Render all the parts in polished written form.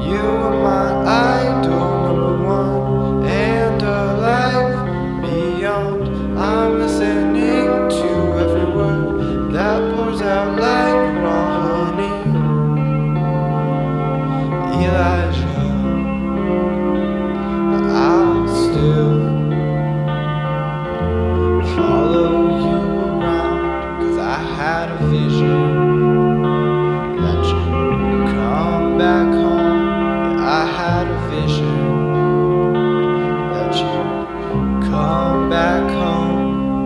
You are my idol, number one, and a life beyond. I'm listening to every word that pours out like raw honey. Elijah, I'll still follow you around, 'cause I had a vision that you'd come back home. Yeah, I had a vision that you'd come back home.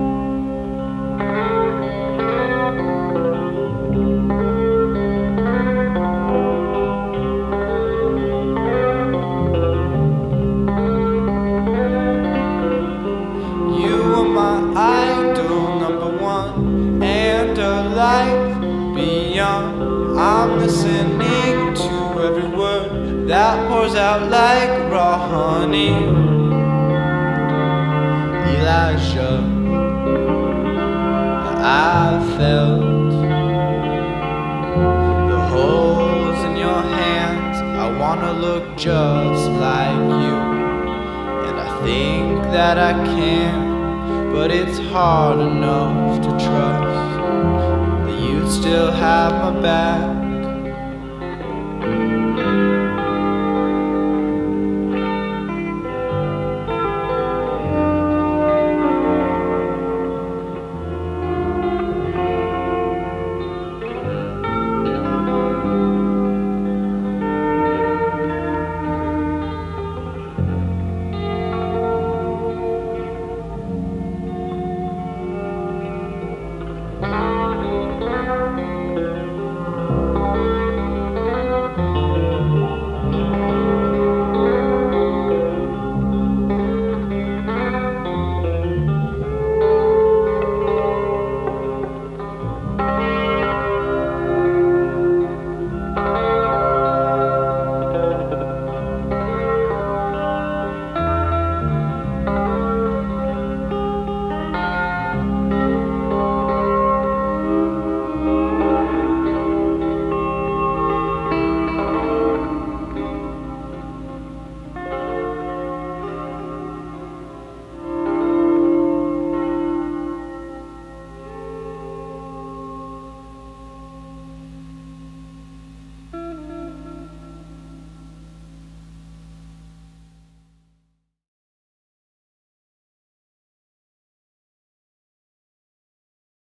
You are my idol, number one, and a life beyond. I'm listening to every word that pours out like raw honey. Elijah, I felt the holes in your hands. I wanna look just like you, and I think that I can, but it's hard enough to trust that you still have my back